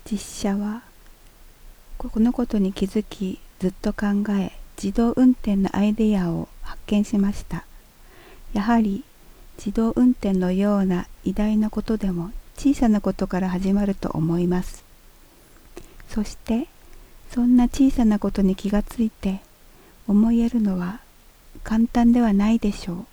実写はこのことに気づき、ずっと考え、自動運転のアイデアを発見しました。やはり自動運転のような偉大なことでも小さなことから始まると思います。そしてそんな小さなことに気がついて思いやるのは簡単ではないでしょう。